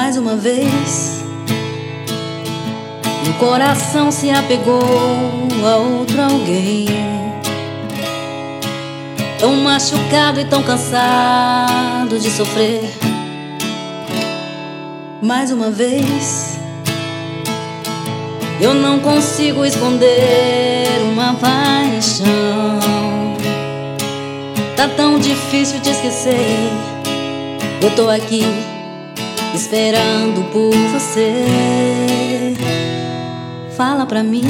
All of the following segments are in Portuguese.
Mais uma vez, meu coração se apegou a outro alguém, tão machucado e tão cansado de sofrer. Mais uma vez, eu não consigo esconder uma paixão. Tá tão difícil de esquecer. Eu tô aqui esperando por você. Fala pra mim,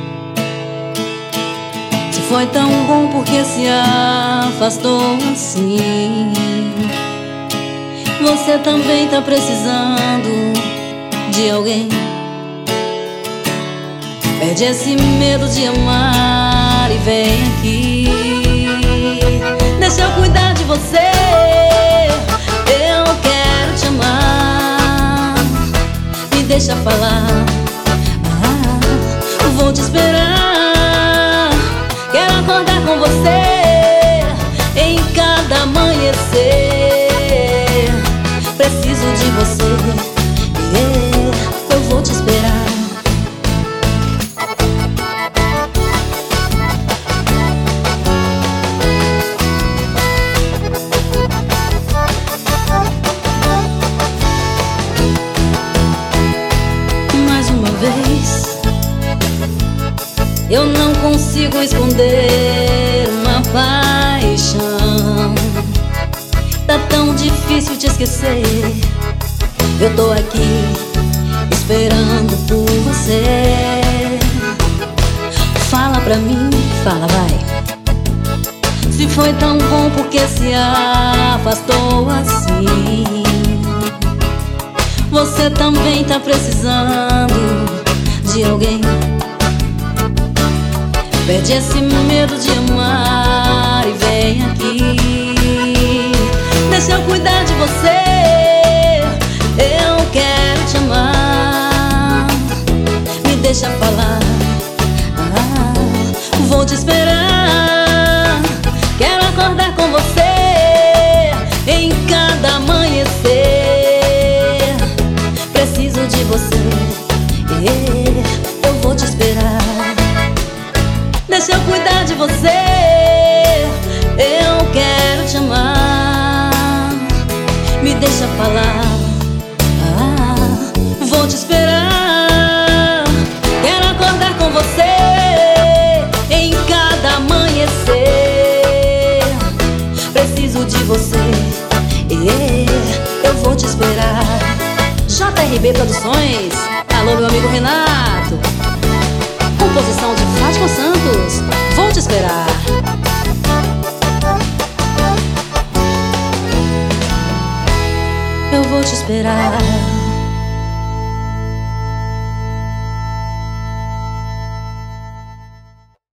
se foi tão bom, porque se afastou assim. Você também tá precisando de alguém. Perde esse medo de amar e vem aqui. Deixa eu cuidar de você. Eu quero te amar. Me deixa falar. Vou te esperar. Quero acordar com você em cada amanhecer. Preciso de você. Eu vou te esperar. Eu não consigo esconder uma paixão. Tá tão difícil te esquecer. Eu tô aqui esperando por você. Fala pra mim, fala, vai. Se foi tão bom, porque se afastou assim. Você também tá precisando de alguém. Perde esse medo de amar e vem aqui. Deixa eu cuidar de você. Eu quero te amar. Me deixa falar. Vou te esperar. Quero acordar com você em cada amanhecer. Preciso de você. Eu vou te esperar. Deixa eu cuidar de você. Eu quero te amar. Me deixa falar. Vou te esperar. Quero acordar com você em cada amanhecer. Preciso de você. Eu vou te esperar. JRB Produções. Alô, meu amigo Renato. Composição de Fátima Santos. Vou te esperar. Eu vou te esperar.